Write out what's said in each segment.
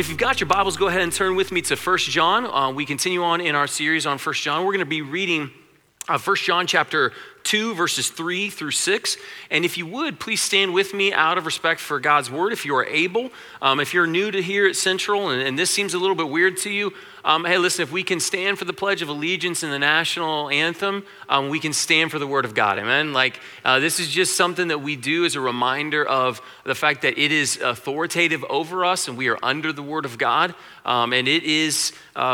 If you've got your Bibles, go ahead and turn with me to 1 John. We continue on in our series on 1 John. We're going to be reading 1 John chapter 2, verses 3 through 6. And if you would, please stand with me out of respect for God's word if you are able. If you're new to here at Central and this seems a little bit weird to you, hey, listen, if we can stand for the Pledge of Allegiance and the national anthem, we can stand for the word of God, amen? This is just something that we do as a reminder of the fact that it is authoritative over us and we are under the word of God. And it is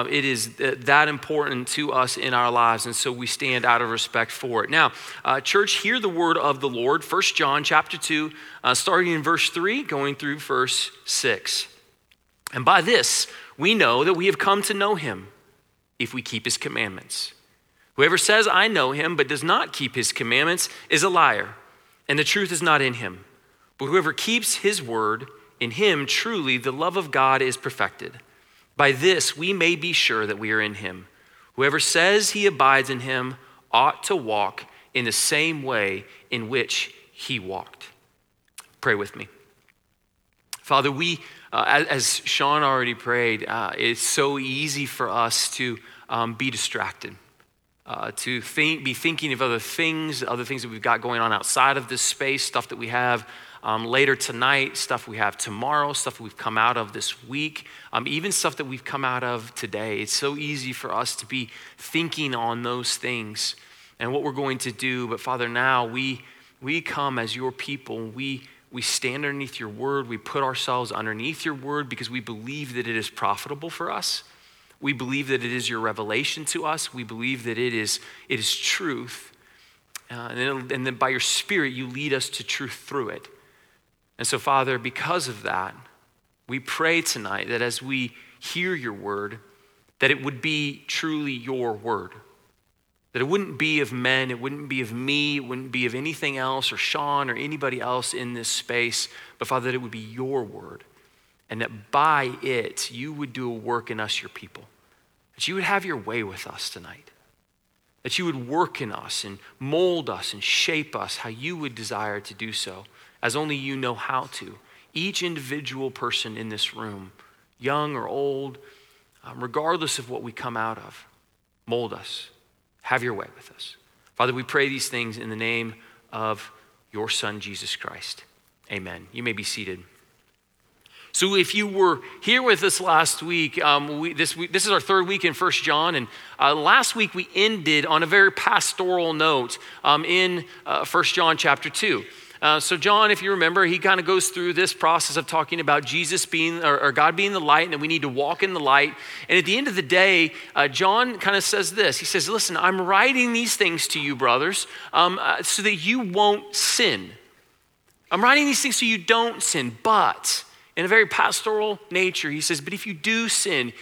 that important to us in our lives. And so we stand out of respect for it. Now, church, hear the word of the Lord. 1 John chapter 2, starting in verse 3, going through verse 6. And by this, we know that we have come to know him if we keep his commandments. Whoever says, I know him, but does not keep his commandments is a liar, and the truth is not in him. But whoever keeps his word, in him truly the love of God is perfected. By this we may be sure that we are in him. Whoever says he abides in him ought to walk in the same way in which he walked. Pray with me. Father, we, as Sean already prayed, it's so easy for us to be distracted, to be thinking of other things that we've got going on outside of this space, stuff that we have later tonight, stuff we have tomorrow, stuff that we've come out of this week, even stuff that we've come out of today. It's so easy for us to be thinking on those things and what we're going to do. But Father, now we come as your people. We stand underneath your word. We put ourselves underneath your word because we believe that it is profitable for us. We believe that it is your revelation to us. We believe that it is truth. And then by your Spirit, you lead us to truth through it. And so, Father, because of that, we pray tonight that as we hear your word, that it would be truly your word. That it wouldn't be of men, it wouldn't be of me, it wouldn't be of anything else or Sean or anybody else in this space, but Father, that it would be your word. And that by it, you would do a work in us, your people. That you would have your way with us tonight. That you would work in us and mold us and shape us how you would desire to do so, as only you know how to. Each individual person in this room, young or old, regardless of what we come out of, mold us. Have your way with us. Father, we pray these things in the name of your Son, Jesus Christ. Amen. You may be seated. So if you were here with us last week, this is our third week in 1 John, and last week we ended on a very pastoral note in 1 John chapter 2. So John, if you remember, he kind of goes through this process of talking about Jesus being, or God being the light, and that we need to walk in the light. And at the end of the day, John kind of says this. He says, listen, I'm writing these things to you, brothers, so that you won't sin. I'm writing these things so you don't sin, but in a very pastoral nature, he says, but if you do sin,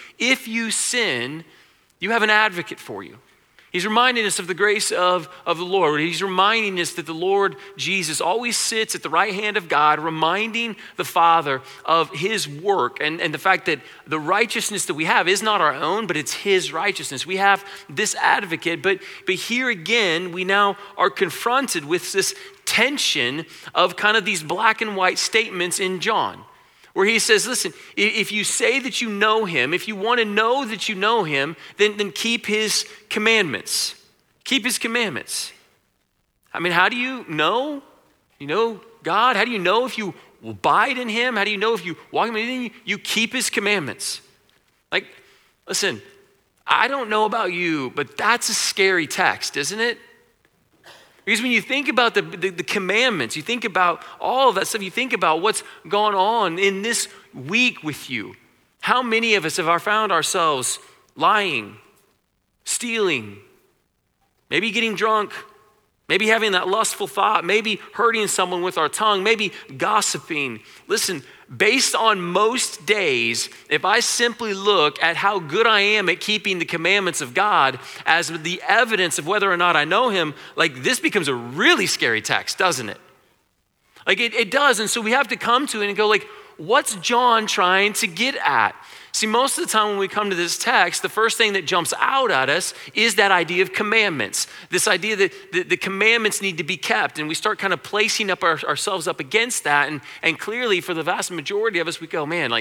you have an advocate for you. He's reminding us of the grace of the Lord. He's reminding us that the Lord Jesus always sits at the right hand of God, reminding the Father of his work and the fact that the righteousness that we have is not our own, but it's his righteousness. We have this advocate, but here again, we now are confronted with this tension of kind of these black and white statements in John, where he says, listen, if you say that you know him, if you want to know that you know him, then keep his commandments. Keep his commandments. I mean, how do you know? You know God? How do you know if you abide in him? How do you know if you walk in him? You keep his commandments. Like, listen, I don't know about you, but that's a scary text, isn't it? Because when you think about the commandments, you think about all of that stuff, you think about what's gone on in this week with you. How many of us have found ourselves lying, stealing, maybe getting drunk, maybe having that lustful thought, maybe hurting someone with our tongue, maybe gossiping. Listen, based on most days, if I simply look at how good I am at keeping the commandments of God as the evidence of whether or not I know him, like this becomes a really scary text, doesn't it? Like it does. And so we have to come to it and go like, what's John trying to get at? See, most of the time when we come to this text, the first thing that jumps out at us is that idea of commandments. This idea that the commandments need to be kept. And we start kind of placing up ourselves up against that. And clearly for the vast majority of us, we go, man, like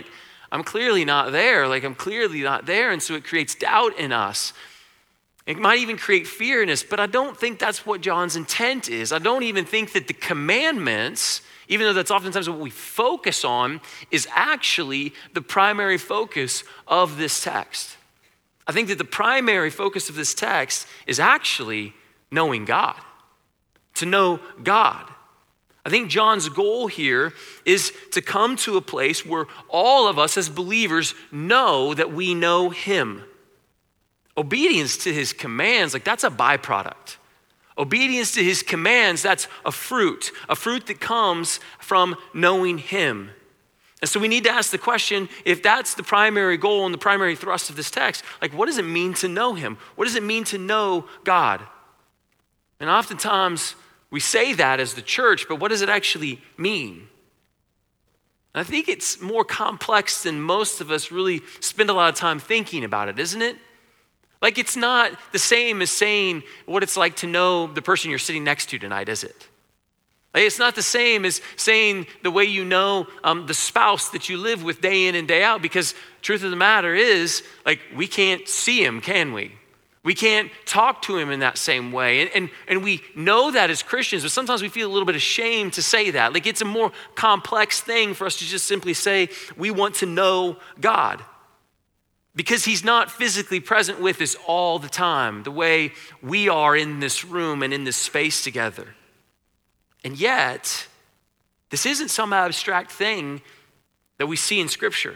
I'm clearly not there. Like, I'm clearly not there. And so it creates doubt in us. It might even create fear in us, but I don't think that's what John's intent is. I don't even think that the commandments, even though that's oftentimes what we focus on, is actually the primary focus of this text. I think that the primary focus of this text is actually knowing God, to know God. I think John's goal here is to come to a place where all of us as believers know that we know him. Obedience to his commands, like that's a byproduct. Obedience to his commands, that's a fruit that comes from knowing him. And so we need to ask the question, if that's the primary goal and the primary thrust of this text, like what does it mean to know him? What does it mean to know God? And oftentimes we say that as the church, but what does it actually mean? And I think it's more complex than most of us really spend a lot of time thinking about it, isn't it? Like it's not the same as saying what it's like to know the person you're sitting next to tonight, is it? Like it's not the same as saying the way you know the spouse that you live with day in and day out, because truth of the matter is, like we can't see him, can we? We can't talk to him in that same way. And we know that as Christians, but sometimes we feel a little bit ashamed to say that. Like it's a more complex thing for us to just simply say we want to know God. Because he's not physically present with us all the time, the way we are in this room and in this space together. And yet, this isn't some abstract thing that we see in Scripture.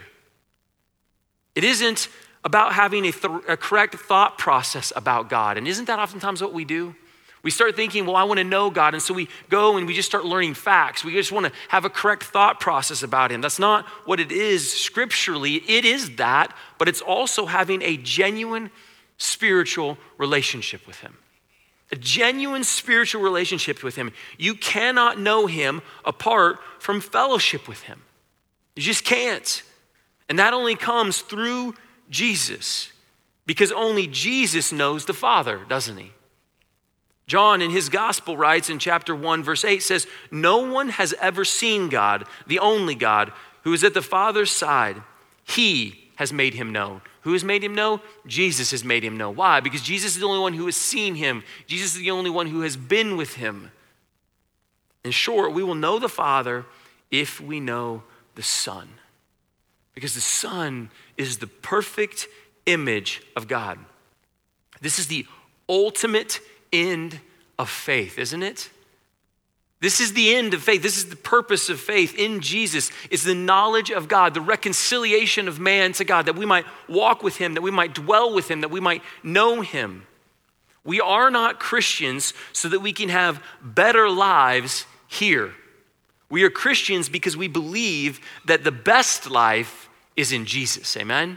It isn't about having a correct thought process about God. And isn't that oftentimes what we do? We start thinking, well, I want to know God. And so we go and we just start learning facts. We just want to have a correct thought process about him. That's not what it is scripturally. It is that, but it's also having a genuine spiritual relationship with him. A genuine spiritual relationship with him. You cannot know him apart from fellowship with him. You just can't. And that only comes through Jesus, because only Jesus knows the Father, doesn't he? John in his gospel writes in chapter 1, verse 8 says, "No one has ever seen God, the only God, who is at the Father's side. He has made him known." Who has made him known? Jesus has made him known. Why? Because Jesus is the only one who has seen him. Jesus is the only one who has been with him. In short, we will know the Father if we know the Son. Because the Son is the perfect image of God. This is the ultimate end of faith, isn't it? This is the end of faith. This is the purpose of faith in Jesus, is the knowledge of God, the reconciliation of man to God, that we might walk with him, that we might dwell with him, that we might know him. We are not Christians so that we can have better lives here. We are Christians because we believe that the best life is in Jesus, amen?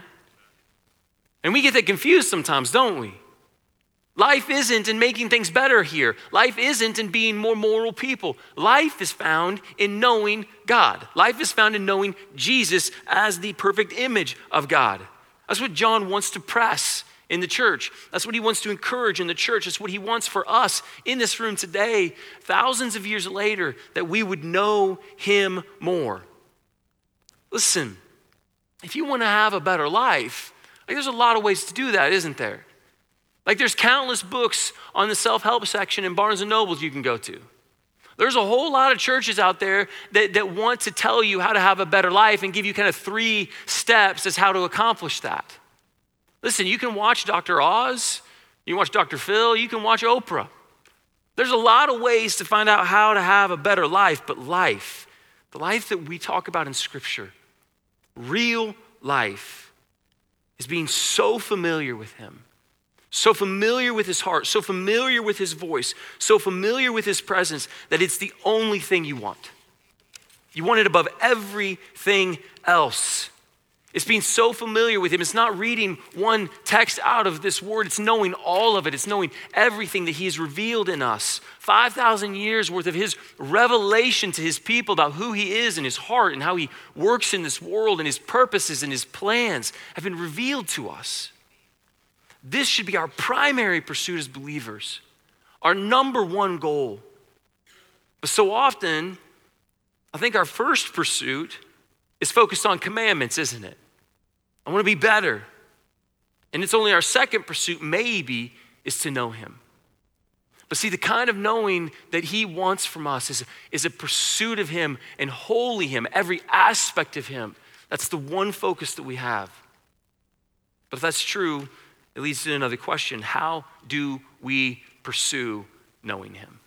And we get that confused sometimes, don't we? Life isn't in making things better here. Life isn't in being more moral people. Life is found in knowing God. Life is found in knowing Jesus as the perfect image of God. That's what John wants to press in the church. That's what he wants to encourage in the church. That's what he wants for us in this room today, thousands of years later, that we would know him more. Listen, if you want to have a better life, there's a lot of ways to do that, isn't there? Like there's countless books on the self-help section in Barnes & Nobles you can go to. There's a whole lot of churches out there that want to tell you how to have a better life and give you kind of 3 steps as how to accomplish that. Listen, you can watch Dr. Oz, you can watch Dr. Phil, you can watch Oprah. There's a lot of ways to find out how to have a better life, but life, the life that we talk about in Scripture, real life, is being so familiar with him. So familiar with his heart, so familiar with his voice, so familiar with his presence that it's the only thing you want. You want it above everything else. It's being so familiar with him. It's not reading one text out of this word. It's knowing all of it. It's knowing everything that he has revealed in us. 5,000 years worth of his revelation to his people about who he is and his heart and how he works in this world and his purposes and his plans have been revealed to us. This should be our primary pursuit as believers, our number one goal. But so often, I think our first pursuit is focused on commandments, isn't it? I want to be better. And it's only our second pursuit, maybe, is to know him. But see, the kind of knowing that he wants from us is a pursuit of him and wholly him, every aspect of him. That's the one focus that we have. But if that's true, it leads to another question. How do we pursue knowing him?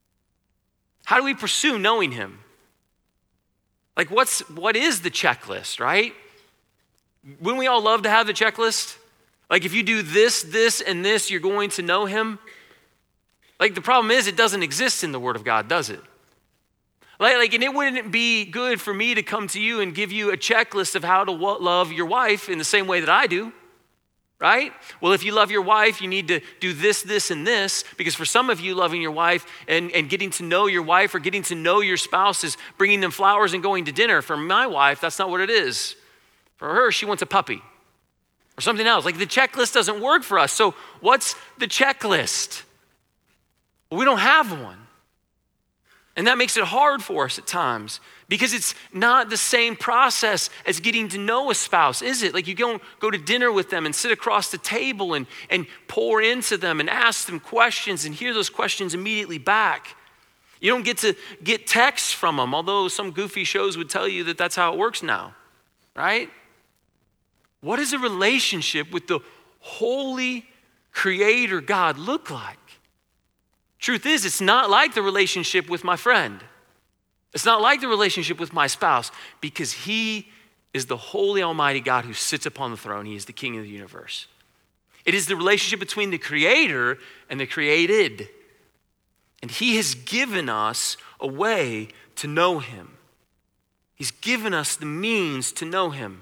How do we pursue knowing him? Like what is the checklist, right? Wouldn't we all love to have the checklist? Like if you do this, this, and this, you're going to know him. Like the problem is it doesn't exist in the Word of God, does it? Like, and it wouldn't be good for me to come to you and give you a checklist of how to love your wife in the same way that I do, right? Well, if you love your wife, you need to do this, this, and this, because for some of you, loving your wife and getting to know your wife or getting to know your spouse is bringing them flowers and going to dinner. For my wife, that's not what it is. For her, she wants a puppy or something else. Like the checklist doesn't work for us. So what's the checklist? Well, we don't have one. And that makes it hard for us at times because it's not the same process as getting to know a spouse, is it? Like you don't go to dinner with them and sit across the table and pour into them and ask them questions and hear those questions immediately back. You don't get to get texts from them, although some goofy shows would tell you that that's how it works now, right? What does a relationship with the holy creator God look like? Truth is, it's not like the relationship with my friend. It's not like the relationship with my spouse because he is the holy almighty God who sits upon the throne. He is the king of the universe. It is the relationship between the creator and the created. And he has given us a way to know him. He's given us the means to know him.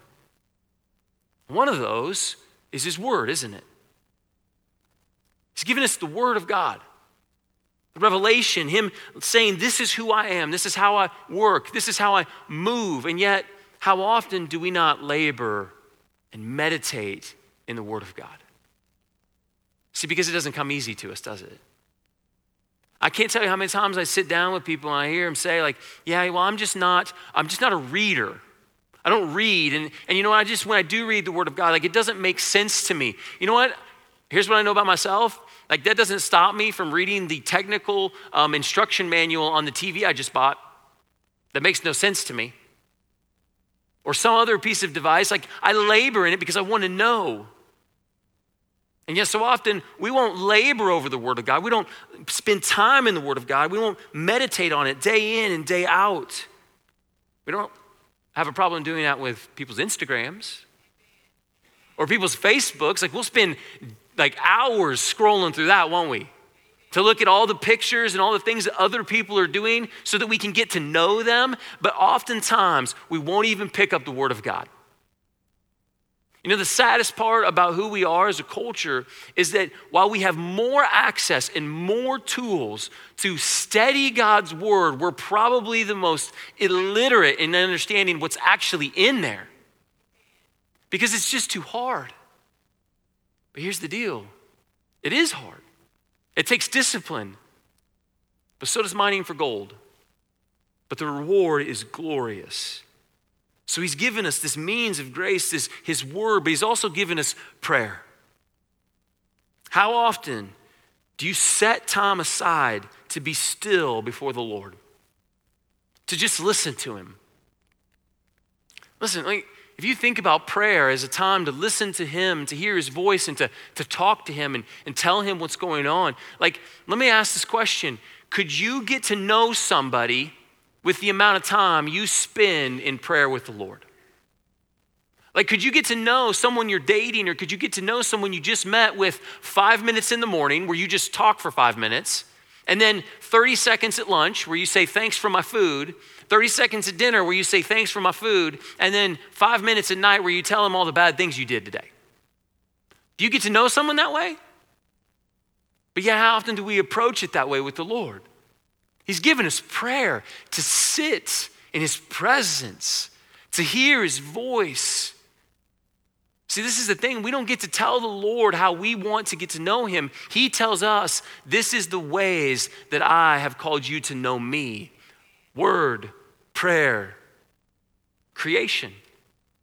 One of those is his word, isn't it? He's given us the word of God. Revelation, him saying, this is who I am, this is how I work, this is how I move. And yet, how often do we not labor and meditate in the Word of God? See, because it doesn't come easy to us, does it? I can't tell you how many times I sit down with people and I hear them say like, yeah, well, I'm just not a reader. I don't read. And you know what, when I do read the Word of God, like it doesn't make sense to me. You know what? Here's what I know about myself. Like that doesn't stop me from reading the technical instruction manual on the TV I just bought. That makes no sense to me. Or some other piece of device, like I labor in it because I want to know. And yet so often we won't labor over the Word of God. We don't spend time in the Word of God. We won't meditate on it day in and day out. We don't have a problem doing that with people's Instagrams or people's Facebooks. Like we'll spend like hours scrolling through that, won't we? To look at all the pictures and all the things that other people are doing so that we can get to know them. But oftentimes we won't even pick up the Word of God. You know, the saddest part about who we are as a culture is that while we have more access and more tools to study God's Word, we're probably the most illiterate in understanding what's actually in there. Because it's just too hard. But here's the deal. It is hard. It takes discipline. But so does mining for gold. But the reward is glorious. So he's given us this means of grace, his word, but he's also given us prayer. How often do you set time aside to be still before the Lord? To just listen to him? Listen, if you think about prayer as a time to listen to him, to hear his voice, and to talk to him and tell him what's going on, like, let me ask this question. Could you get to know somebody with the amount of time you spend in prayer with the Lord? Like, could you get to know someone you're dating, or could you get to know someone you just met with 5 minutes in the morning where you just talk for 5 minutes, and then 30 seconds at lunch where you say, thanks for my food, 30 seconds at dinner where you say, thanks for my food, and then 5 minutes at night where you tell them all the bad things you did today? Do you get to know someone that way? But yet, how often do we approach it that way with the Lord? He's given us prayer to sit in his presence, to hear his voice. See, this is the thing. We don't get to tell the Lord how we want to get to know him. He tells us, this is the ways that I have called you to know me. Word, prayer, creation.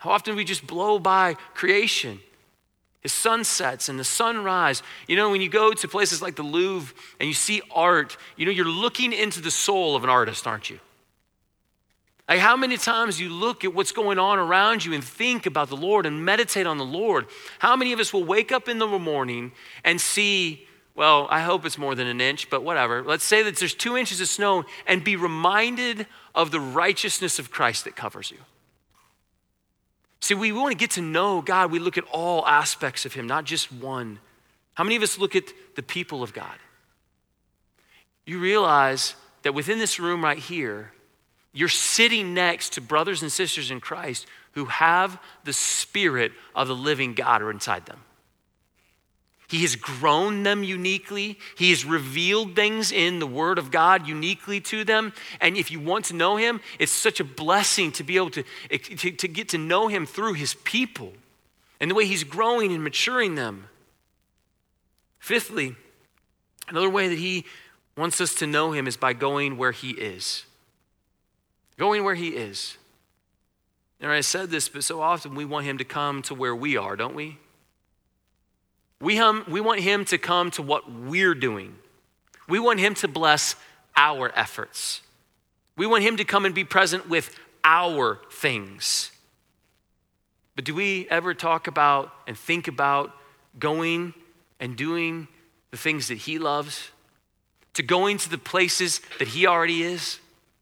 How often we just blow by creation, the sunsets and the sunrise. You know, when you go to places like the Louvre and you see art, you know, you're looking into the soul of an artist, aren't you? Like how many times you look at what's going on around you and think about the Lord and meditate on the Lord? How many of us will wake up in the morning and see, well, I hope it's more than an inch, but whatever. Let's say that there's 2 inches of snow and be reminded of the righteousness of Christ that covers you. See, we want to get to know God. We look at all aspects of him, not just one. How many of us look at the people of God? You realize that within this room right here, you're sitting next to brothers and sisters in Christ who have the Spirit of the living God inside them. He has grown them uniquely. He has revealed things in the Word of God uniquely to them. And if you want to know him, it's such a blessing to be able to get to know him through his people and the way he's growing and maturing them. Fifthly, another way that he wants us to know him is by going where he is. Going where he is. And I said this, but so often we want him to come to where we are, don't we? We want him to come to what we're doing. We want him to bless our efforts. We want him to come and be present with our things. But do we ever talk about and think about going and doing the things that he loves? To going to the places that he already is?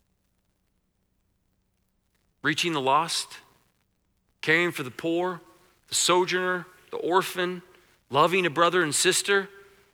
Reaching the lost, caring for the poor, the sojourner, the orphan, loving a brother and sister.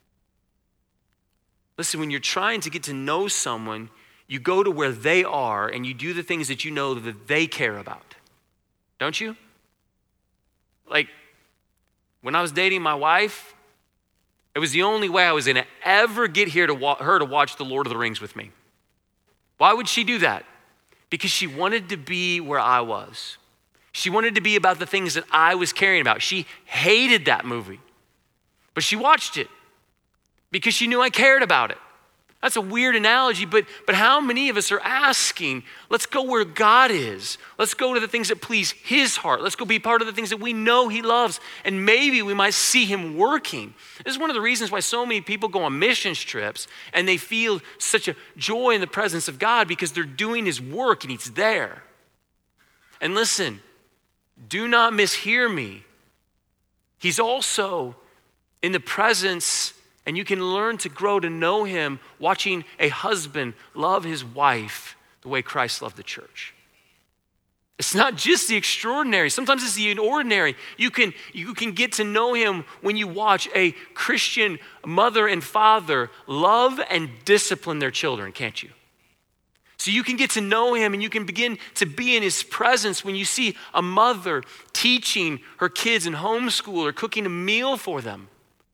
Listen, when you're trying to get to know someone, you go to where they are and you do the things that you know that they care about. Don't you? Like, when I was dating my wife, it was the only way I was going to ever get her to watch The Lord of the Rings with me. Why would she do that? Because she wanted to be where I was. She wanted to be about the things that I was caring about. She hated that movie. But she watched it because she knew I cared about it. That's a weird analogy, but how many of us are asking, let's go where God is. Let's go to the things that please his heart. Let's go be part of the things that we know he loves, and maybe we might see him working. This is one of the reasons why so many people go on missions trips and they feel such a joy in the presence of God because they're doing his work and he's there. And listen, do not mishear me. He's also in the presence, and you can learn to grow to know him watching a husband love his wife the way Christ loved the church. It's not just the extraordinary. Sometimes it's the ordinary. You can get to know him when you watch a Christian mother and father love and discipline their children, can't you? So you can get to know him and you can begin to be in his presence when you see a mother teaching her kids in homeschool or cooking a meal for them.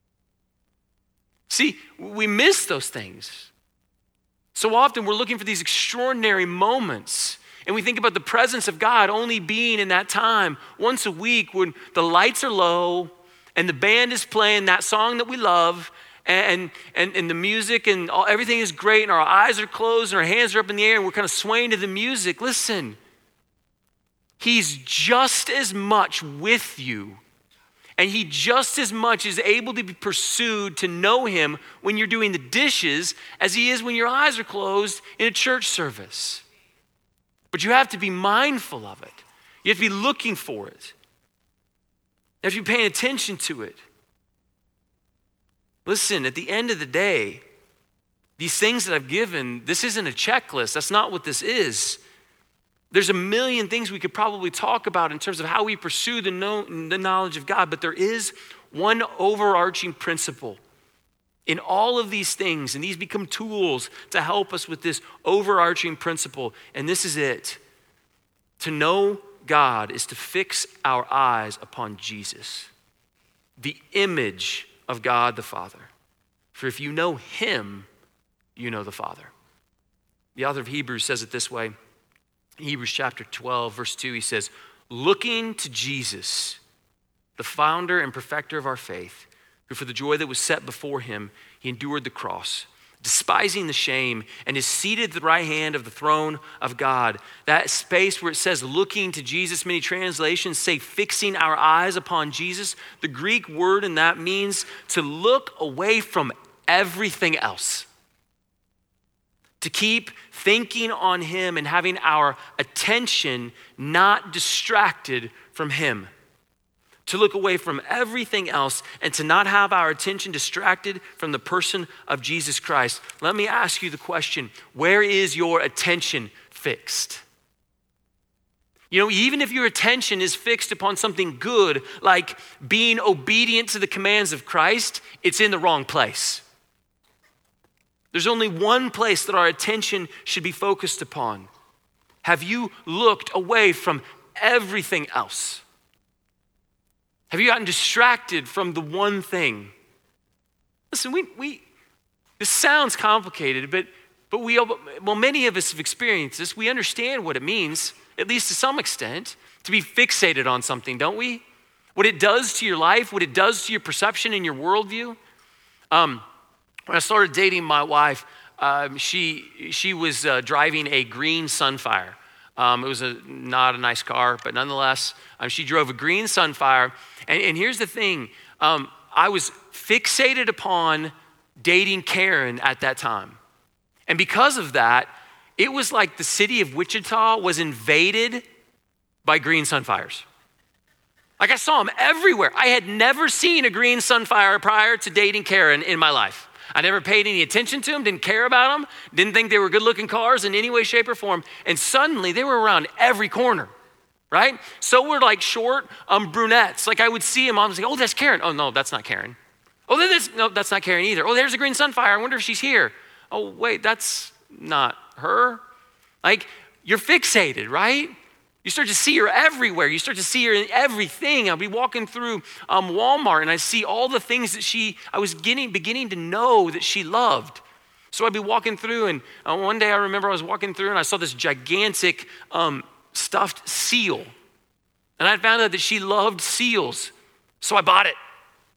See, we miss those things. So often we're looking for these extraordinary moments, and we think about the presence of God only being in that time once a week when the lights are low and the band is playing that song that we love and the music and everything is great and our eyes are closed and our hands are up in the air and we're kind of swaying to the music. Listen, he's just as much with you. And he just as much is able to be pursued to know him when you're doing the dishes as he is when your eyes are closed in a church service. But you have to be mindful of it. You have to be looking for it. You have to be paying attention to it. Listen, at the end of the day, these things that I've given, this isn't a checklist. That's not what this is. There's a million things we could probably talk about in terms of how we pursue the knowledge of God, but there is one overarching principle in all of these things, and these become tools to help us with this overarching principle, and this is it. To know God is to fix our eyes upon Jesus, the image of God the Father. For if you know him, you know the Father. The author of Hebrews says it this way. In Hebrews chapter 12, verse 2, he says, looking to Jesus, the founder and perfecter of our faith, who for the joy that was set before him, he endured the cross, despising the shame, and is seated at the right hand of the throne of God. That space where it says looking to Jesus, many translations say fixing our eyes upon Jesus. The Greek word in that means to look away from everything else. To keep thinking on him and having our attention not distracted from him. To look away from everything else and to not have our attention distracted from the person of Jesus Christ. Let me ask you the question, where is your attention fixed? You know, even if your attention is fixed upon something good, like being obedient to the commands of Christ, it's in the wrong place. There's only one place that our attention should be focused upon. Have you looked away from everything else? Have you gotten distracted from the one thing? Listen, this sounds complicated, but many of us have experienced this. We understand what it means, at least to some extent, to be fixated on something, don't we? What it does to your life, what it does to your perception and your worldview. When I started dating my wife, she was driving a green Sunfire. It was not a nice car, but nonetheless, she drove a green Sunfire. And here's the thing, I was fixated upon dating Karen at that time. And because of that, it was like the city of Wichita was invaded by green Sunfires. Like I saw them everywhere. I had never seen a green Sunfire prior to dating Karen in my life. I never paid any attention to them, didn't care about them, didn't think they were good looking cars in any way, shape, or form. And suddenly they were around every corner, right? So were like short brunettes. Like I would see them, I was like, oh, that's Karen. Oh, no, that's not Karen. Oh, no, that's not Karen either. Oh, there's a green Sunfire. I wonder if she's here. Oh, wait, that's not her. Like you're fixated, right? You start to see her everywhere. You start to see her in everything. I'll be walking through Walmart and I see all the things that I was beginning to know that she loved. So I'd be walking through and one day I remember I was walking through and I saw this gigantic stuffed seal. And I found out that she loved seals. So I bought it.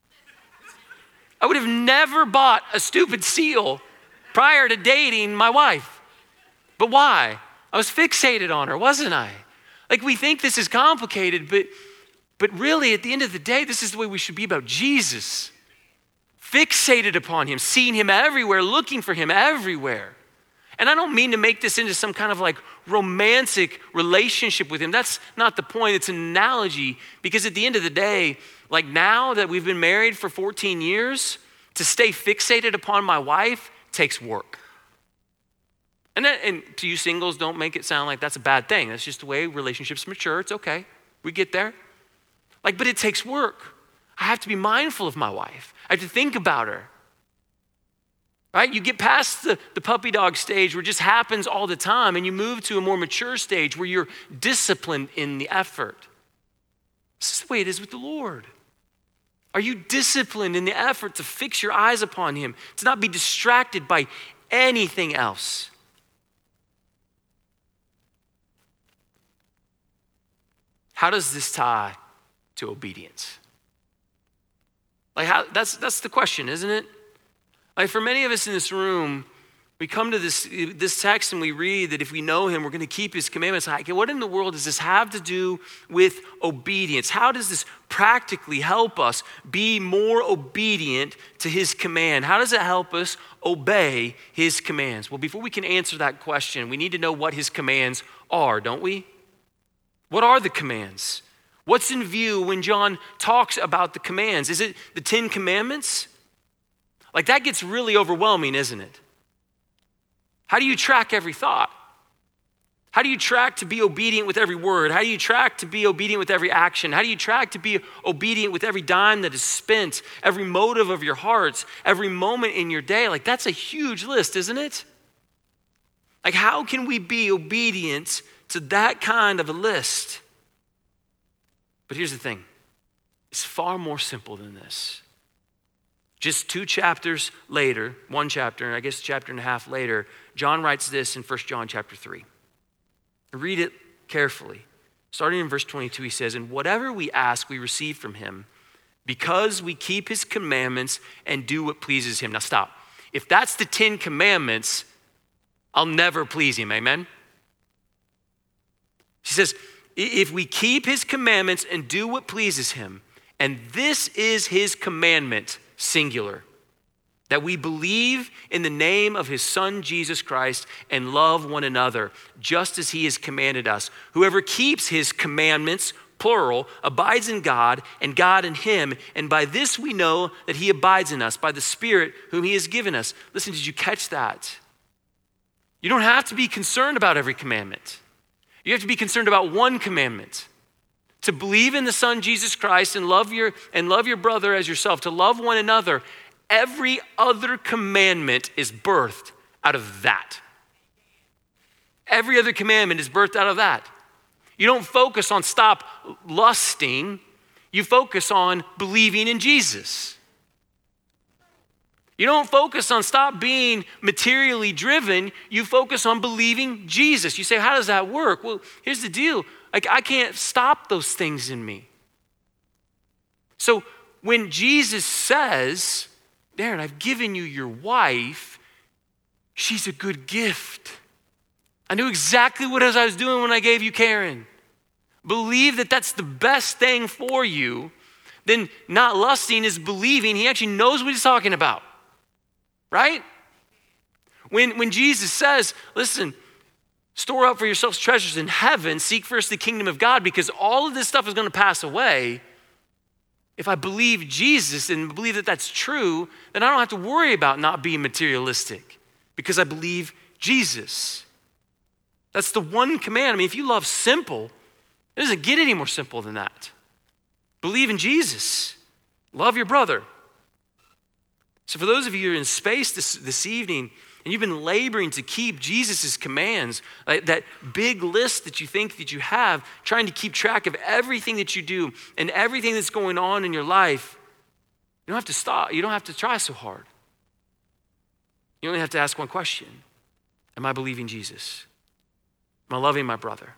I would have never bought a stupid seal prior to dating my wife. But why? I was fixated on her, wasn't I? Like we think this is complicated, but really at the end of the day, this is the way we should be about Jesus. Fixated upon him, seeing him everywhere, looking for him everywhere. And I don't mean to make this into some kind of like romantic relationship with him. That's not the point. It's an analogy because at the end of the day, like now that we've been married for 14 years, to stay fixated upon my wife takes work. And to you singles, don't make it sound like that's a bad thing. That's just the way relationships mature. It's okay. We get there. But it takes work. I have to be mindful of my wife. I have to think about her. Right? You get past the puppy dog stage where it just happens all the time, and you move to a more mature stage where you're disciplined in the effort. This is the way it is with the Lord. Are you disciplined in the effort to fix your eyes upon him, to not be distracted by anything else? How does this tie to obedience? That's the question, isn't it? For many of us in this room, we come to this text and we read that if we know him, we're going to keep his commandments. Okay, what in the world does this have to do with obedience? How does this practically help us be more obedient to his command? How does it help us obey his commands? Well, before we can answer that question, we need to know what his commands are, don't we? What are the commands? What's in view when John talks about the commands? Is it the 10 Commandments? That gets really overwhelming, isn't it? How do you track every thought? How do you track to be obedient with every word? How do you track to be obedient with every action? How do you track to be obedient with every dime that is spent, every motive of your hearts, every moment in your day? That's a huge list, isn't it? How can we be obedient to that kind of a list? But here's the thing. It's far more simple than this. Just 2 chapters later, 1 chapter, and I guess a chapter and a half later, John writes this in 1 John chapter 3. Read it carefully. Starting in verse 22, he says, "And whatever we ask, we receive from him, because we keep his commandments and do what pleases him." Now stop. if that's the 10 commandments, I'll never please him, amen? She says, if we keep his commandments and do what pleases him, and this is his commandment, singular, that we believe in the name of his son, Jesus Christ, and love one another, just as he has commanded us. Whoever keeps his commandments, plural, abides in God, and God in him. And by this we know that he abides in us, by the Spirit whom he has given us. Listen, did you catch that? You don't have to be concerned about every commandment. You have to be concerned about one commandment. To believe in the Son, Jesus Christ, and love your brother as yourself, to love one another. Every other commandment is birthed out of that. Every other commandment is birthed out of that. You don't focus on stop lusting. You focus on believing in Jesus. You don't focus on stop being materially driven. You focus on believing Jesus. You say, how does that work? Well, here's the deal. I can't stop those things in me. So when Jesus says, Darren, I've given you your wife, she's a good gift. I knew exactly what I was doing when I gave you Karen. Believe that that's the best thing for you. Then not lusting is believing he actually knows what he's talking about. Right? When Jesus says, listen, store up for yourselves treasures in heaven, seek first the kingdom of God, because all of this stuff is going to pass away. If I believe Jesus and believe that that's true, then I don't have to worry about not being materialistic because I believe Jesus. That's the one command. I mean, if you love simple, it doesn't get any more simple than that. Believe in Jesus. Love your brother. So for those of you who are in space this evening and you've been laboring to keep Jesus' commands, like that big list that you think that you have, trying to keep track of everything that you do and everything that's going on in your life, you don't have to stop. You don't have to try so hard. You only have to ask one question. Am I believing Jesus? Am I loving my brother?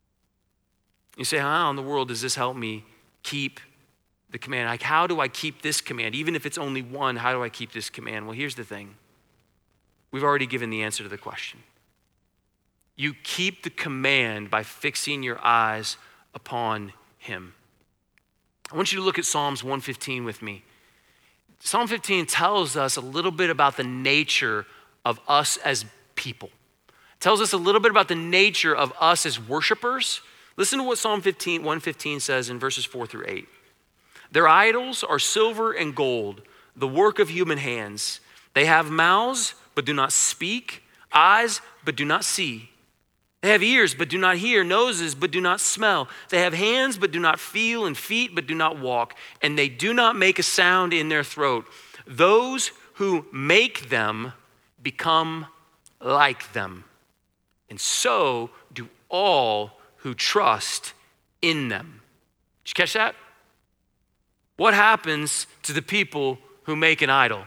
You say, how in the world does this help me keep the command? Like, how do I keep this command? Even if it's only one, how do I keep this command? Well, here's the thing. We've already given the answer to the question. You keep the command by fixing your eyes upon him. I want you to look at Psalms 115 with me. Psalm 15 tells us a little bit about the nature of us as people. It tells us a little bit about the nature of us as worshipers. Listen to what Psalm 115 says in verses 4 through 8. Their idols are silver and gold, the work of human hands. They have mouths, but do not speak, eyes, but do not see. They have ears, but do not hear, noses, but do not smell. They have hands, but do not feel, and feet, but do not walk. And they do not make a sound in their throat. Those who make them become like them. And so do all who trust in them. Did you catch that? What happens to the people who make an idol?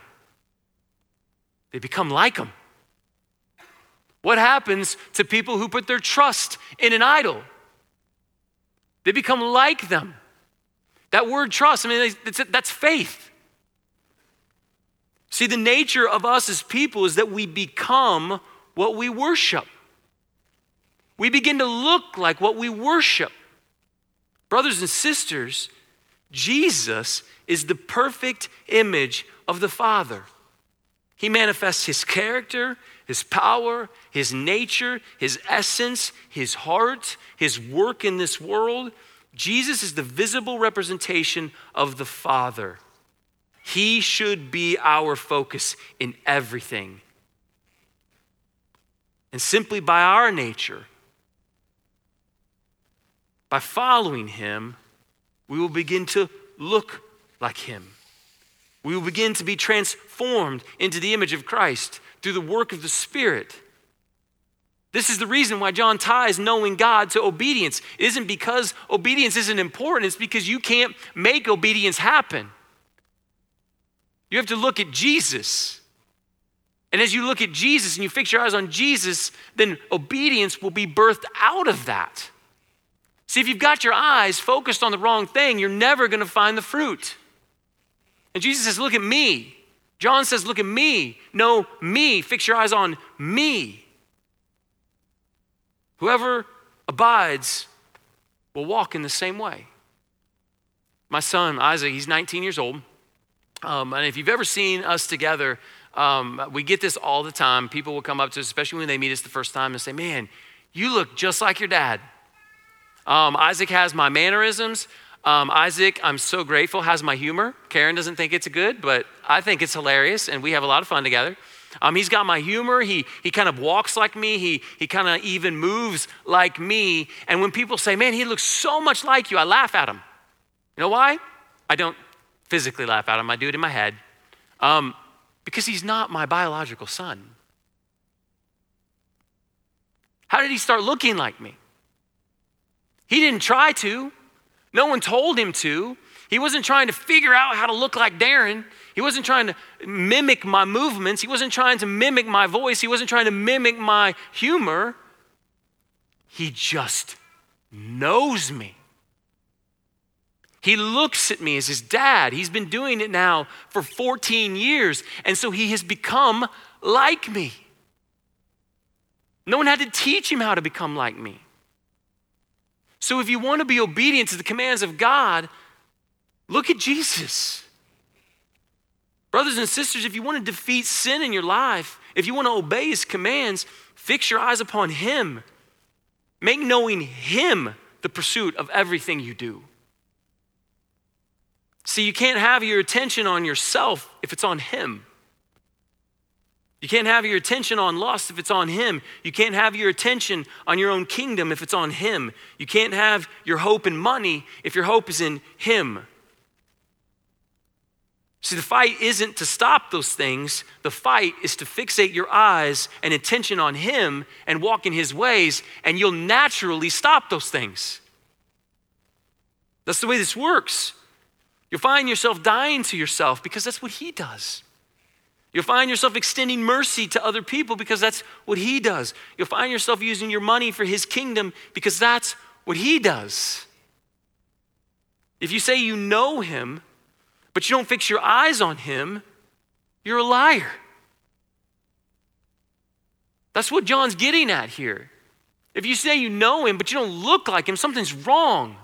They become like them. What happens to people who put their trust in an idol? They become like them. That word trust, I mean, that's faith. See, the nature of us as people is that we become what we worship. We begin to look like what we worship. Brothers and sisters, Jesus is the perfect image of the Father. He manifests his character, his power, his nature, his essence, his heart, his work in this world. Jesus is the visible representation of the Father. He should be our focus in everything. And simply by our nature, by following him, we will begin to look like him. We will begin to be transformed into the image of Christ through the work of the Spirit. This is the reason why John ties knowing God to obedience. It isn't because obedience isn't important, it's because you can't make obedience happen. You have to look at Jesus. And as you look at Jesus and you fix your eyes on Jesus, then obedience will be birthed out of that. See, if you've got your eyes focused on the wrong thing, you're never going to find the fruit. And Jesus says, look at me. John says, look at me, know me, fix your eyes on me. Whoever abides will walk in the same way. My son, Isaac, he's 19 years old. And if you've ever seen us together, we get this all the time. People will come up to us, especially when they meet us the first time, and say, man, you look just like your dad. Isaac has my mannerisms. Isaac, I'm so grateful, has my humor. Karen doesn't think it's good, but I think it's hilarious, and we have a lot of fun together. He's got my humor. He kind of walks like me. He kind of even moves like me. And when people say, man, he looks so much like you, I laugh at him. You know why? I don't physically laugh at him. I do it in my head. Because he's not my biological son. How did he start looking like me? He didn't try to. No one told him to. He wasn't trying to figure out how to look like Darren. He wasn't trying to mimic my movements. He wasn't trying to mimic my voice. He wasn't trying to mimic my humor. He just knows me. He looks at me as his dad. He's been doing it now for 14 years, and so he has become like me. No one had to teach him how to become like me. So if you want to be obedient to the commands of God, look at Jesus. Brothers and sisters, if you want to defeat sin in your life, if you want to obey his commands, fix your eyes upon him. Make knowing him the pursuit of everything you do. See, you can't have your attention on yourself if it's on him. You can't have your attention on lust if it's on him. You can't have your attention on your own kingdom if it's on him. You can't have your hope in money if your hope is in him. See, the fight isn't to stop those things. The fight is to fixate your eyes and attention on him and walk in his ways, and you'll naturally stop those things. That's the way this works. You'll find yourself dying to yourself because that's what he does. You'll find yourself extending mercy to other people because that's what he does. You'll find yourself using your money for his kingdom because that's what he does. If you say you know him, but you don't fix your eyes on him, you're a liar. That's what John's getting at here. If you say you know him, but you don't look like him, something's wrong.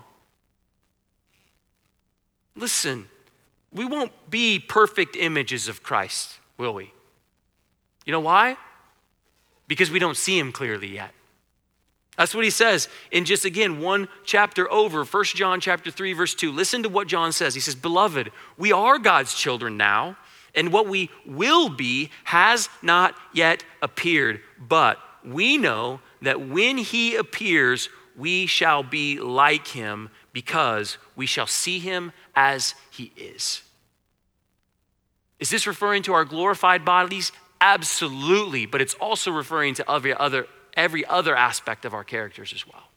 Listen, we won't be perfect images of Christ, will we? You know why? Because we don't see him clearly yet. That's what he says in just, again, one chapter over, 1 John chapter 3, verse 2. Listen to what John says. He says, beloved, we are God's children now, and what we will be has not yet appeared. But we know that when he appears, we shall be like him because we shall see him as he is. Is this referring to our glorified bodies? Absolutely, but it's also referring to every other aspect of our characters as well.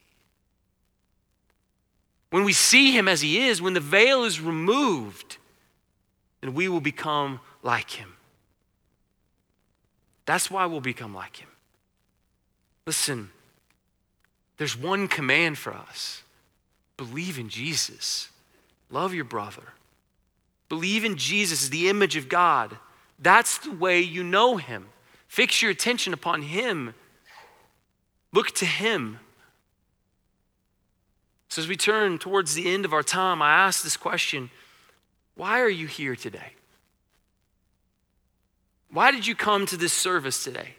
When we see him as he is, when the veil is removed, then we will become like him. That's why we'll become like him. Listen, there's one command for us. Believe in Jesus. Love your brother. Believe in Jesus as the image of God. That's the way you know him. Fix your attention upon him. Look to him. So as we turn towards the end of our time, I ask this question: why are you here today? Why did you come to this service today?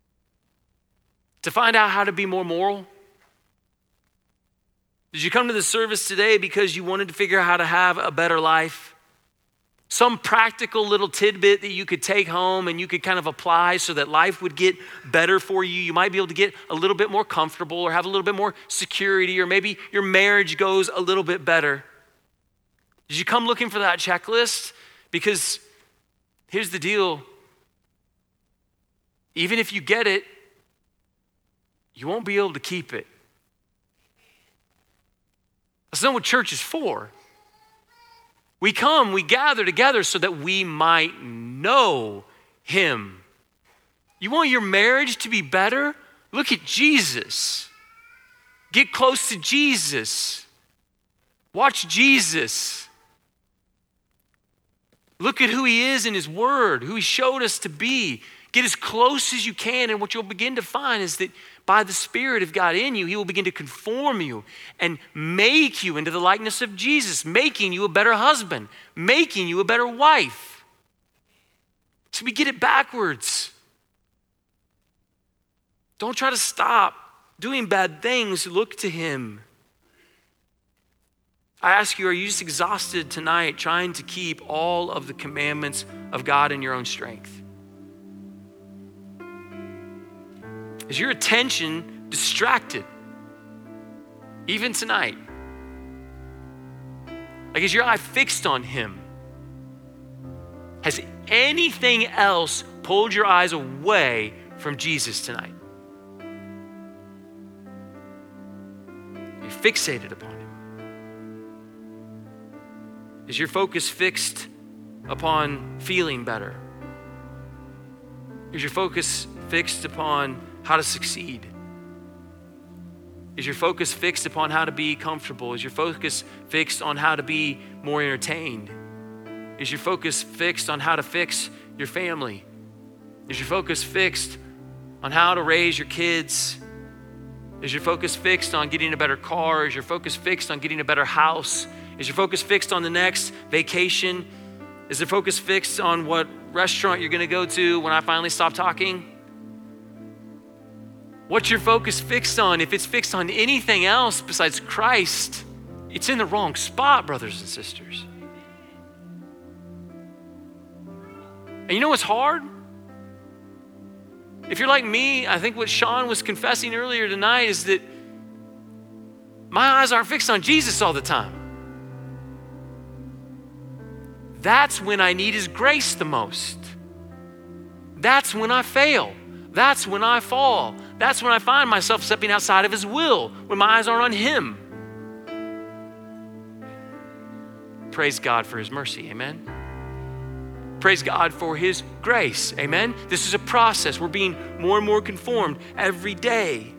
To find out how to be more moral? Did you come to this service today because you wanted to figure out how to have a better life? Some practical little tidbit that you could take home and you could kind of apply so that life would get better for you. You might be able to get a little bit more comfortable or have a little bit more security, or maybe your marriage goes a little bit better. Did you come looking for that checklist? Because here's the deal. Even if you get it, you won't be able to keep it. That's not what church is for. We come, we gather together so that we might know him. You want your marriage to be better? Look at Jesus. Get close to Jesus. Watch Jesus. Look at who he is in his word, who he showed us to be. Get as close as you can, and what you'll begin to find is that by the Spirit of God in you, he will begin to conform you and make you into the likeness of Jesus, making you a better husband, making you a better wife. So we get it backwards. Don't try to stop doing bad things. Look to him. I ask you, are you just exhausted tonight trying to keep all of the commandments of God in your own strength? Is your attention distracted? Even tonight? Like, is your eye fixed on him? Has anything else pulled your eyes away from Jesus tonight? Are you fixated upon him? Is your focus fixed upon feeling better? Is your focus fixed upon how to succeed? Is your focus fixed upon how to be comfortable? Is your focus fixed on how to be more entertained? Is your focus fixed on how to fix your family? Is your focus fixed on how to raise your kids? Is your focus fixed on getting a better car? Is your focus fixed on getting a better house? Is your focus fixed on the next vacation? Is the focus fixed on what restaurant you're going to go to when I finally stop talking? What's your focus fixed on? If it's fixed on anything else besides Christ, it's in the wrong spot, brothers and sisters. And you know what's hard? If you're like me, I think what Sean was confessing earlier tonight is that my eyes aren't fixed on Jesus all the time. That's when I need his grace the most. That's when I fail. That's when I fall. That's when I find myself stepping outside of his will, when my eyes aren't on him. Praise God for his mercy, amen? Praise God for his grace, amen? This is a process. We're being more and more conformed every day.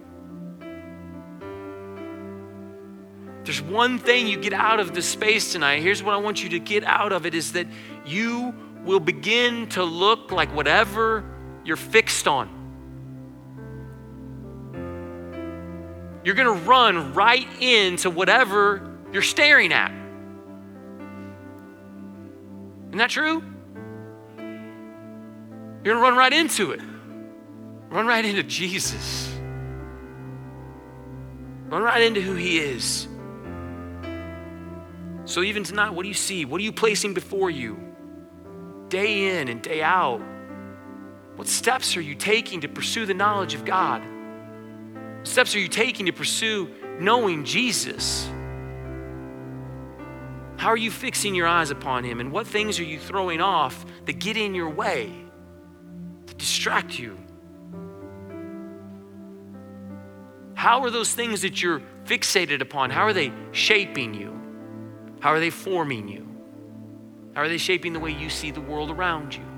There's one thing you get out of this space tonight. Here's what I want you to get out of it, is that you will begin to look like whatever you're fixed on. You're going to run right into whatever you're staring at. Isn't that true? You're going to run right into it. Run right into Jesus. Run right into who he is. So even tonight, what do you see? What are you placing before you? Day in and day out. What steps are you taking to pursue the knowledge of God? What steps are you taking to pursue knowing Jesus? How are you fixing your eyes upon him? And what things are you throwing off that get in your way, that distract you? How are those things that you're fixated upon, how are they shaping you? How are they forming you? How are they shaping the way you see the world around you?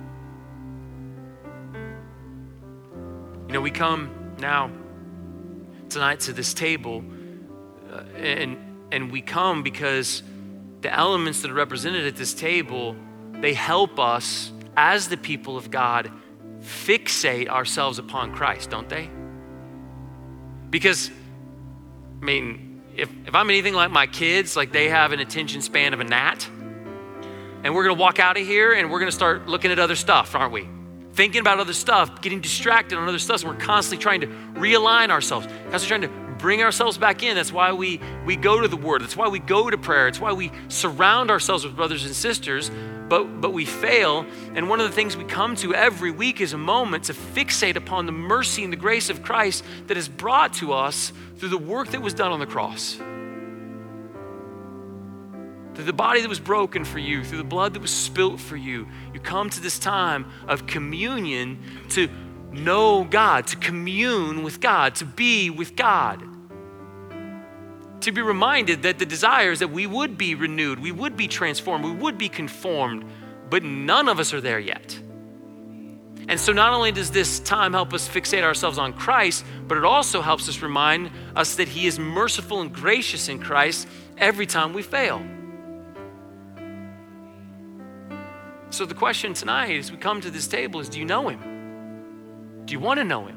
You know, we come now tonight to this table and we come because the elements that are represented at this table, they help us as the people of God fixate ourselves upon Christ, don't they? Because, I mean, if I'm anything like my kids, like they have an attention span of a gnat, and we're gonna walk out of here and we're gonna start looking at other stuff, aren't we? Thinking about other stuff, getting distracted on other stuff, and we're constantly trying to realign ourselves, constantly trying to bring ourselves back in. That's why we go to the Word. That's why we go to prayer. It's why we surround ourselves with brothers and sisters, but we fail. And one of the things we come to every week is a moment to fixate upon the mercy and the grace of Christ that is brought to us through the work that was done on the cross. Through the body that was broken for you, through the blood that was spilt for you. You come to this time of communion to know God, to commune with God, to be with God. To be reminded that the desire is that we would be renewed, we would be transformed, we would be conformed, but none of us are there yet. And so not only does this time help us fixate ourselves on Christ, but it also helps us remind us that he is merciful and gracious in Christ every time we fail. So the question tonight as we come to this table is, do you know him? Do you want to know him?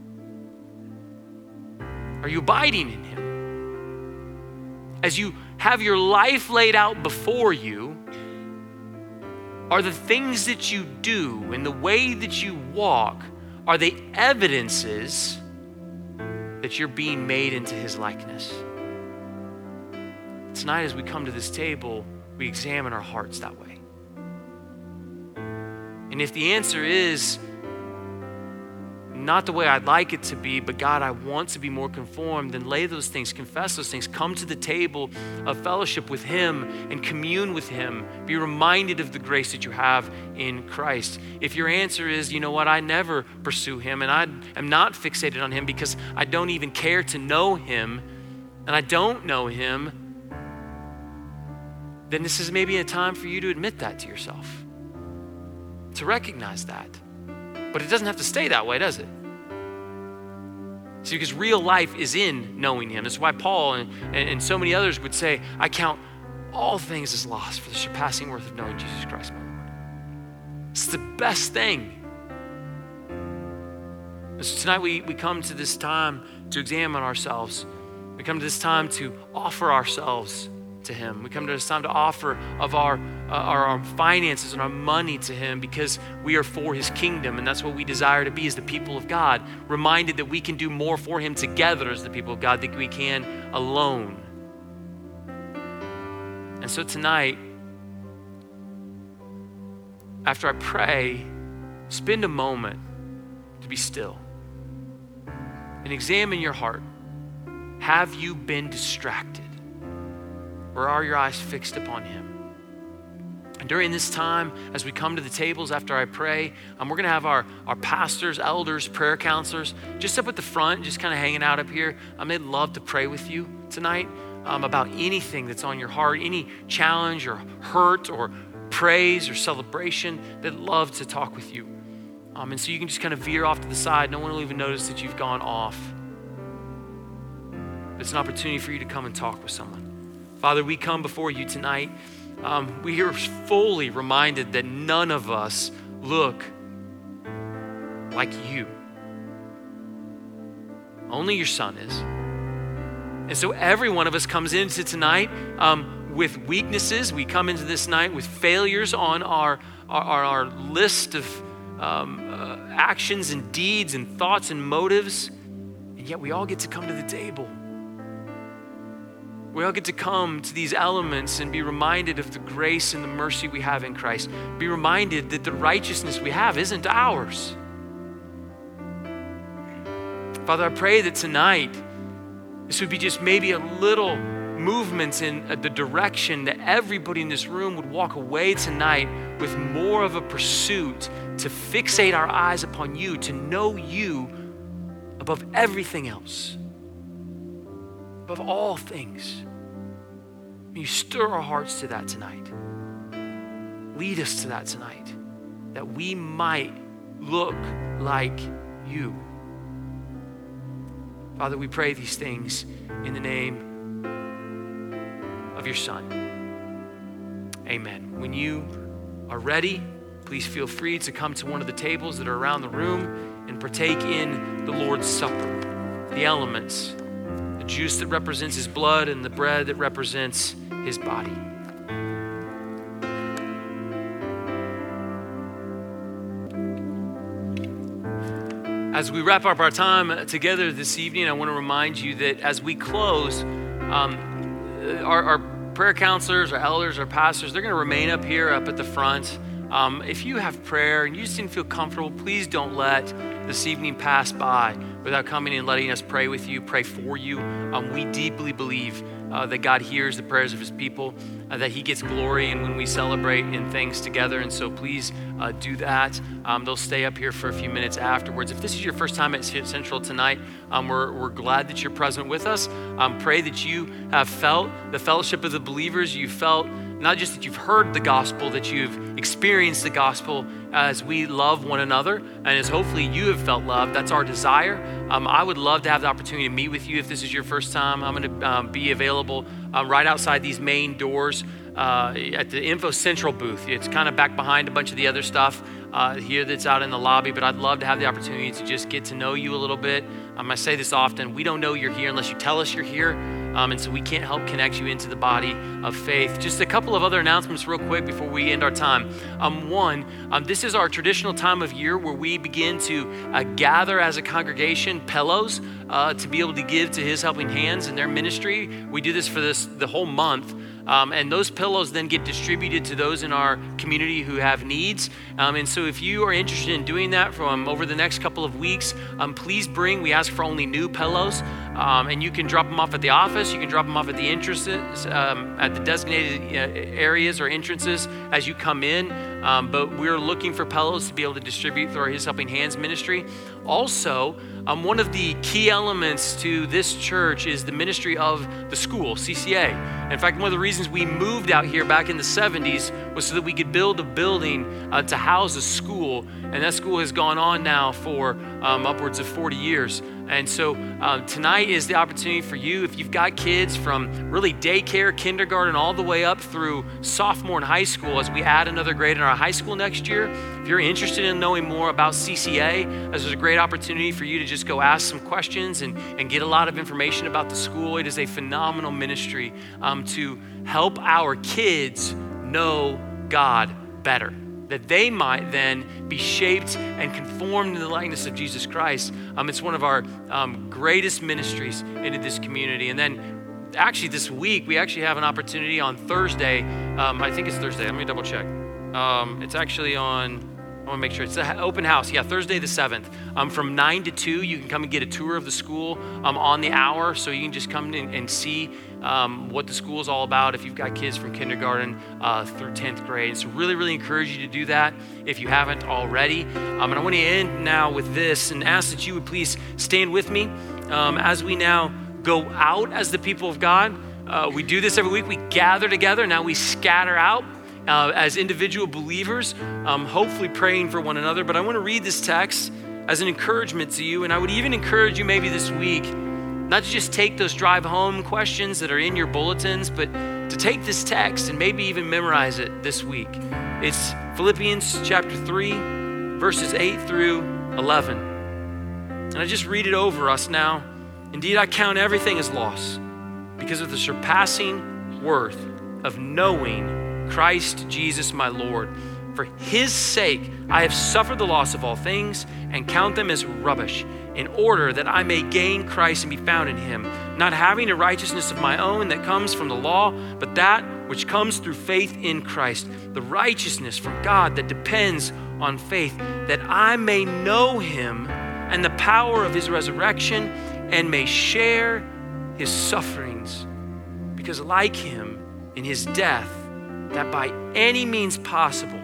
Are you abiding in him? As you have your life laid out before you, are the things that you do and the way that you walk, are they evidences that you're being made into his likeness? Tonight as we come to this table, we examine our hearts that way. And if the answer is not the way I'd like it to be, but God, I want to be more conformed, then lay those things, confess those things, come to the table of fellowship with him and commune with him. Be reminded of the grace that you have in Christ. If your answer is, you know what, I never pursue him and I am not fixated on him because I don't even care to know him and I don't know him, then this is maybe a time for you to admit that to yourself, to recognize that. But it doesn't have to stay that way, does it? See, because real life is in knowing him. That's why Paul and so many others would say, I count all things as lost for the surpassing worth of knowing Jesus Christ, my Lord. It's the best thing. And so tonight we come to this time to examine ourselves. We come to this time to offer ourselves to him. We come to this time to offer of our finances and our money to him because we are for his kingdom, and that's what we desire to be as the people of God, reminded that we can do more for him together as the people of God than we can alone. And so tonight, after I pray, spend a moment to be still and examine your heart. Have you been distracted? Or are your eyes fixed upon him? And during this time, as we come to the tables after I pray, we're going to have our pastors, elders, prayer counselors just up at the front, just kind of hanging out up here. They'd love to pray with you tonight about anything that's on your heart, any challenge or hurt or praise or celebration. They'd love to talk with you. And so you can just kind of veer off to the side. No one will even notice that you've gone off. It's an opportunity for you to come and talk with someone. Father, we come before you tonight. We are fully reminded that none of us look like you. Only your son is. And so every one of us comes into tonight with weaknesses. We come into this night with failures on our list of actions and deeds and thoughts and motives. And yet we all get to come to the table. We all get to come to these elements and be reminded of the grace and the mercy we have in Christ. Be reminded that the righteousness we have isn't ours. Father, I pray that tonight, this would be just maybe a little movement in the direction that everybody in this room would walk away tonight with more of a pursuit to fixate our eyes upon you, to know you above everything else. Above all things. You stir our hearts to that tonight. Lead us to that tonight, that we might look like you. Father, we pray these things in the name of your Son. Amen. When you are ready, please feel free to come to one of the tables that are around the room and partake in the Lord's Supper, the elements. Juice that represents his blood and the bread that represents his body. As we wrap up our time together this evening, I want to remind you that as we close, our prayer counselors, our elders, our pastors, they're going to remain up here, up at the front. If you have prayer and you just didn't feel comfortable, please don't let this evening pass by without coming and letting us pray with you, pray for you. We deeply believe that God hears the prayers of his people, that he gets glory and when we celebrate in things together. And so please do that. They'll stay up here for a few minutes afterwards. If this is your first time at Central tonight, we're glad that you're present with us. Pray that you have felt the fellowship of the believers. You felt not just that you've heard the gospel, that you've experienced the gospel as we love one another, and as hopefully you have felt loved. That's our desire. I would love to have the opportunity to meet with you if this is your first time. I'm going to be available right outside these main doors at the Info Central booth. It's kind of back behind a bunch of the other stuff here that's out in the lobby, but I'd love to have the opportunity to just get to know you a little bit. I say this often, we don't know you're here unless you tell us you're here, and so we can't help connect you into the body of faith. Just a couple of other announcements real quick before we end our time. One, this is our traditional time of year where we begin to gather as a congregation pillows to be able to give to His Helping Hands in their ministry. We do this for the whole month. And those pillows then get distributed to those in our community who have needs. And so if you are interested in doing that from over the next couple of weeks, please bring. We ask for only new pillows. And you can drop them off at the office. You can drop them off at the entrances, at the designated areas or entrances as you come in. But we're looking for pillows to be able to distribute through our His Helping Hands ministry. Also, one of the key elements to this church is the ministry of the school, CCA. In fact, one of the reasons we moved out here back in the 70s was so that we could build a building to house a school. And that school has gone on now for upwards of 40 years. And so tonight is the opportunity for you, if you've got kids from really daycare, kindergarten, all the way up through sophomore and high school, as we add another grade in our high school next year. If you're interested in knowing more about CCA, this is a great opportunity for you to just go ask some questions and get a lot of information about the school. It is a phenomenal ministry to help our kids know God better, that they might then be shaped and conformed to the likeness of Jesus Christ. It's one of our greatest ministries into this community. And then actually this week, we actually have an opportunity on Thursday. I think it's Thursday. Let me double check. It's actually on, I want to make sure, it's the open house. Yeah, Thursday the 7th. From 9 to 2, you can come and get a tour of the school on the hour. So you can just come in and see what the school is all about if you've got kids from kindergarten through 10th grade. So really, really encourage you to do that if you haven't already. And I want to end now with this and ask that you would please stand with me as we now go out as the people of God. We do this every week. We gather together. Now we scatter out as individual believers, hopefully praying for one another. But I want to read this text as an encouragement to you. And I would even encourage you maybe this week not to just take those drive home questions that are in your bulletins, but to take this text and maybe even memorize it this week. It's Philippians chapter 3, verses 8 through 11. And I just read it over us now. Indeed, I count everything as loss because of the surpassing worth of knowing Christ Jesus my Lord. For His sake, I have suffered the loss of all things and count them as rubbish, in order that I may gain Christ and be found in Him, not having a righteousness of my own that comes from the law, but that which comes through faith in Christ, the righteousness from God that depends on faith, that I may know Him and the power of His resurrection and may share His sufferings, because like Him in His death, that by any means possible,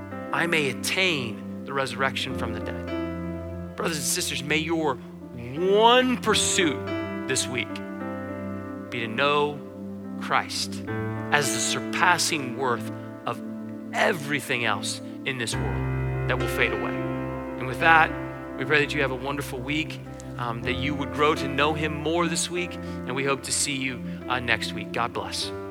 I may attain the resurrection from the dead. Brothers and sisters, may your one pursuit this week be to know Christ as the surpassing worth of everything else in this world that will fade away. And with that, we pray that you have a wonderful week, that you would grow to know Him more this week, and we hope to see you next week. God bless.